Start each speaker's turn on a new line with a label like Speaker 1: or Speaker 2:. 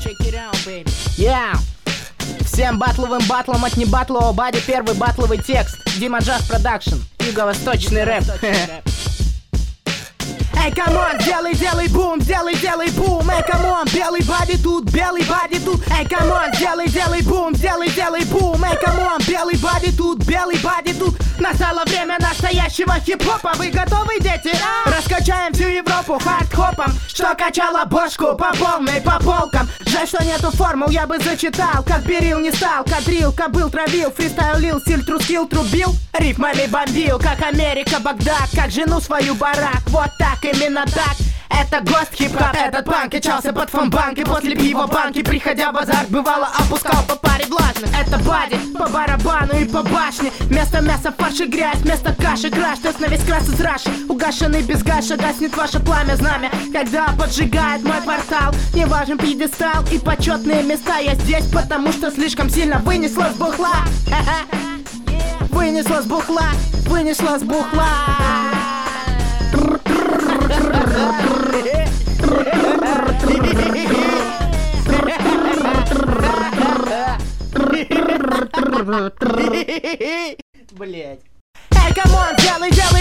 Speaker 1: Yeah. Всем батловым батлом от небатлового бади первый батловый текст. Дима Джаз Продакшн, юго-восточный рэп. Эй, камон, делай бум, делай бум. Эй, камон, белый бади тут. Эй, камон, делай бум, делай бум. Эй, камон, белый бади тут. Настало время настоящего хип-хопа. Вы готовы, дети? Раскачаем всю Европу хард-хопом, что качало бошку по полной, по полкам. Жаль, что нету формул, я бы зачитал. Как берил, не стал, кадрил, кобыл травил, фристайлил, стиль трускил, трубил, рифмами бомбил, как Америка, Багдад, как жену свою барак. Вот так, именно так. Это гост хип-хоп, этот панк качался под фанбанк. И после пива банки, приходя в азарт, бывало опускал по паре влажных. Это бади, по барабану и по башне. Вместо мяса фарш и грязь, вместо каши краш. Тест на весь крас из раши, угашенный без гаша. Гаснет ваше пламя, знамя, когда поджигает мой портал. Не важен пьедестал и почетные места. Я здесь, потому что слишком сильно вынесло с бухла. Вынесло с бухла, вынесло с бухла. Блять. Эй, камон, делай